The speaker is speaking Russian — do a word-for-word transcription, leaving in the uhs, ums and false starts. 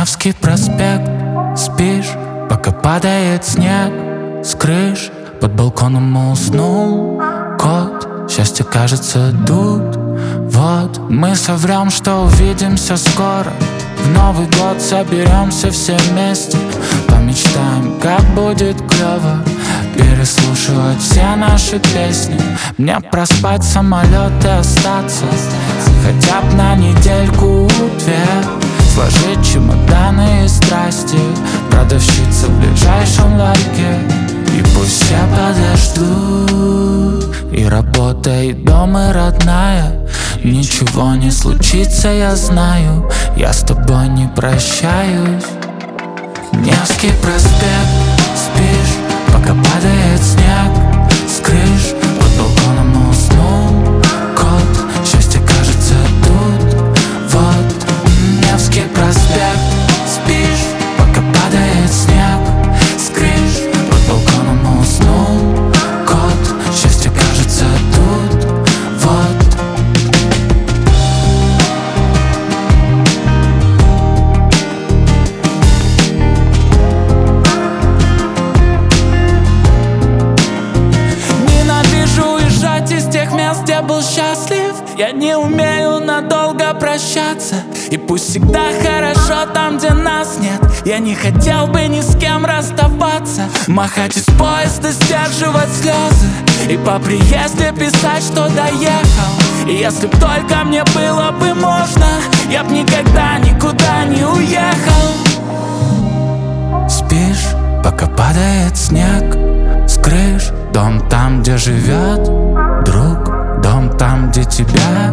Невский проспект. Спишь, пока падает снег с крыш. Под балконом уснул кот. Счастье, кажется, тут. Вот, мы соврем, что увидимся скоро. В Новый год соберемся все вместе. Помечтаем, как будет клево. Переслушивать все наши песни. Мне проспать самолет и остаться хотя бы на недельку-две. Сложить чемоданы и страсти. Продавщица в ближайшем ларьке. И пусть все подождут. И работа, и дом, и родная. Ничего не случится, я знаю. Я с тобой не прощаюсь. Невский проспект. Спишь, пока падает снег с крыш. Под балконом уснул кот. Счастье, кажется, тут. Вот, Невский проспект. Спишь, пока падает снег с крыш. Под балконом уснул кот. Счастье, кажется, тут. Вот. Из тех мест, где был счастлив. Я не умею надолго прощаться. И пусть всегда хорошо там, где нас нет. Я не хотел бы ни с кем расставаться. Махать из поезда, сдерживать слезы. И по приезде писать, что доехал. И если б только мне было бы можно, я б никогда никуда не уехал. Спишь, пока падает снег с крыш. Дом там, где живет друг. Дом там, где тебя